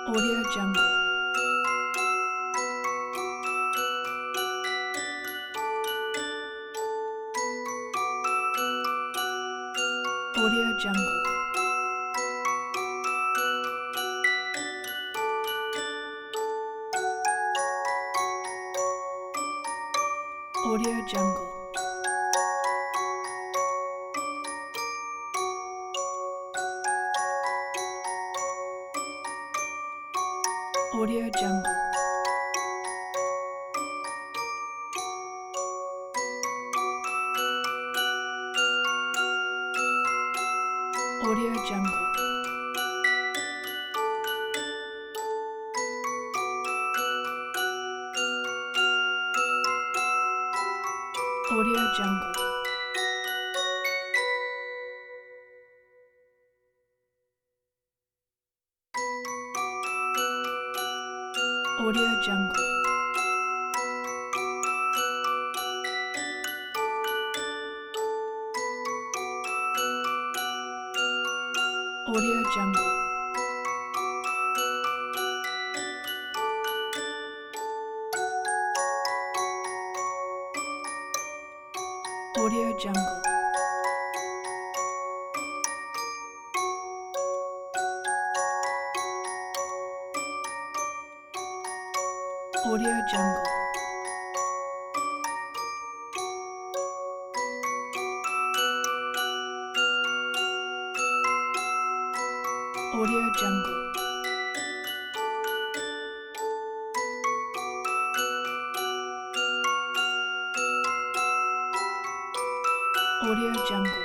Audio Jungle. Audio Jungle. Audio Jungle. Audio Jungle. Audio Jungle. Audio Jungle. Audio Jungle. Audio Jungle. Audio Jungle. Audio Jungle. Audio Jungle. Audio Jungle.